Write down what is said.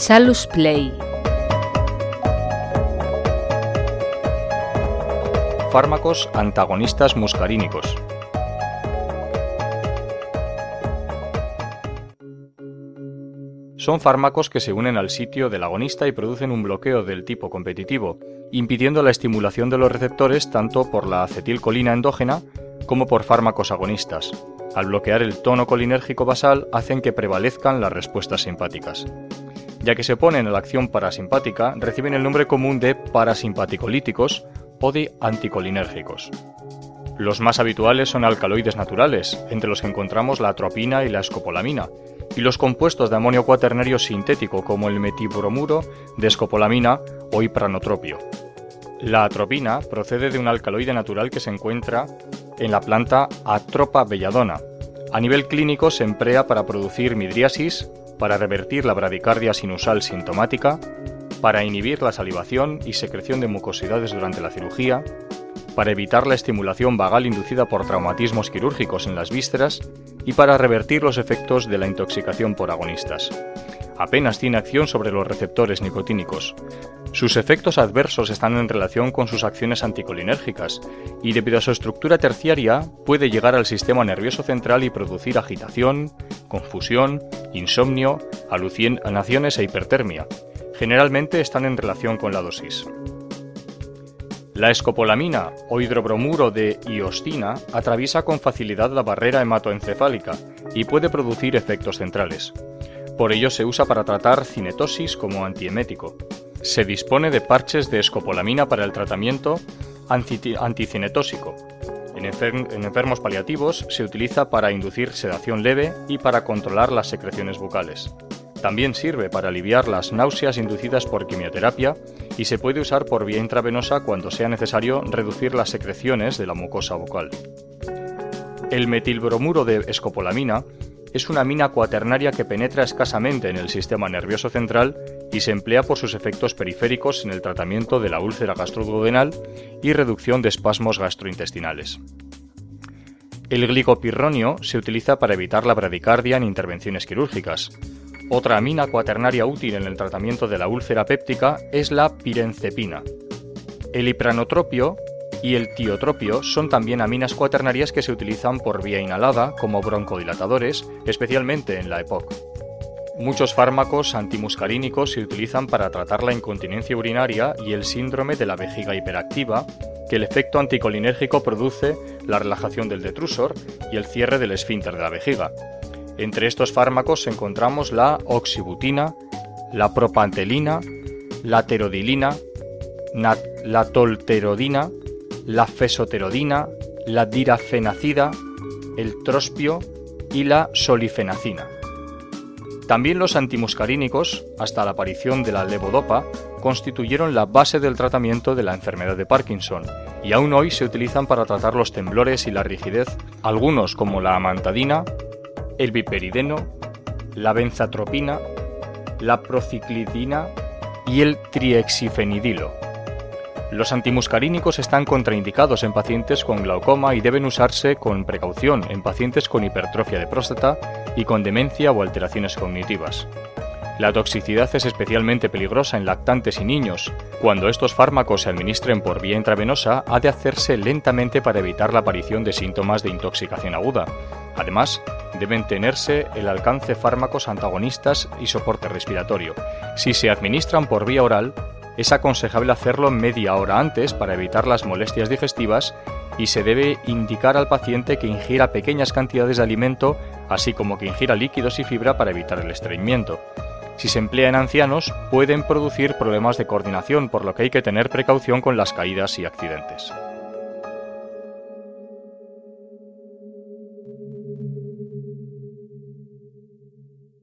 Salus Play. Fármacos antagonistas muscarínicos. Son fármacos que se unen al sitio del agonista y producen un bloqueo del tipo competitivo, impidiendo la estimulación de los receptores tanto por la acetilcolina endógena como por fármacos agonistas. Al bloquear el tono colinérgico basal hacen que prevalezcan las respuestas simpáticas. Ya que se oponen a la acción parasimpática, reciben el nombre común de parasimpaticolíticos o de anticolinérgicos. Los más habituales son alcaloides naturales, entre los que encontramos la atropina y la escopolamina, y los compuestos de amonio cuaternario sintético como el metibromuro de escopolamina o ipranotropio. La atropina procede de un alcaloide natural que se encuentra en la planta Atropa belladona. A nivel clínico se emplea para producir midriasis, para revertir la bradicardia sinusal sintomática, para inhibir la salivación y secreción de mucosidades durante la cirugía, para evitar la estimulación vagal inducida por traumatismos quirúrgicos en las vísceras y para revertir los efectos de la intoxicación por agonistas. Apenas tiene acción sobre los receptores nicotínicos. Sus efectos adversos están en relación con sus acciones anticolinérgicas y debido a su estructura terciaria puede llegar al sistema nervioso central y producir agitación, confusión, insomnio, alucinaciones e hipertermia. Generalmente están en relación con la dosis. La escopolamina o hidrobromuro de iostina atraviesa con facilidad la barrera hematoencefálica y puede producir efectos centrales. Por ello se usa para tratar cinetosis como antiemético. Se dispone de parches de escopolamina para el tratamiento anticinetósico. En enfermos paliativos se utiliza para inducir sedación leve y para controlar las secreciones bucales. También sirve para aliviar las náuseas inducidas por quimioterapia y se puede usar por vía intravenosa cuando sea necesario reducir las secreciones de la mucosa bucal. El metilbromuro de escopolamina es una amina cuaternaria que penetra escasamente en el sistema nervioso central y se emplea por sus efectos periféricos en el tratamiento de la úlcera gastroduodenal y reducción de espasmos gastrointestinales. El glicopirronio se utiliza para evitar la bradicardia en intervenciones quirúrgicas. Otra amina cuaternaria útil en el tratamiento de la úlcera péptica es la pirenzepina. El ipranotropio y el tiotropio son también aminas cuaternarias que se utilizan por vía inhalada como broncodilatadores, especialmente en la EPOC. Muchos fármacos antimuscarínicos se utilizan para tratar la incontinencia urinaria y el síndrome de la vejiga hiperactiva, que el efecto anticolinérgico produce la relajación del detrusor y el cierre del esfínter de la vejiga. Entre estos fármacos encontramos la oxibutina, la propantelina, la terodilina, la tolterodina, la fesoterodina, la dirafenacida, el trospio y la solifenacina. También los antimuscarínicos, hasta la aparición de la levodopa, constituyeron la base del tratamiento de la enfermedad de Parkinson y aún hoy se utilizan para tratar los temblores y la rigidez, algunos como la amantadina, el viperideno, la benzatropina, la prociclidina y el triexifenidilo. Los antimuscarínicos están contraindicados en pacientes con glaucoma y deben usarse con precaución en pacientes con hipertrofia de próstata y con demencia o alteraciones cognitivas. La toxicidad es especialmente peligrosa en lactantes y niños. Cuando estos fármacos se administren por vía intravenosa, ha de hacerse lentamente para evitar la aparición de síntomas de intoxicación aguda. Además, deben tenerse el alcance fármacos antagonistas y soporte respiratorio. Si se administran por vía oral, es aconsejable hacerlo media hora antes para evitar las molestias digestivas y se debe indicar al paciente que ingiera pequeñas cantidades de alimento, así como que ingiera líquidos y fibra para evitar el estreñimiento. Si se emplea en ancianos, pueden producir problemas de coordinación, por lo que hay que tener precaución con las caídas y accidentes.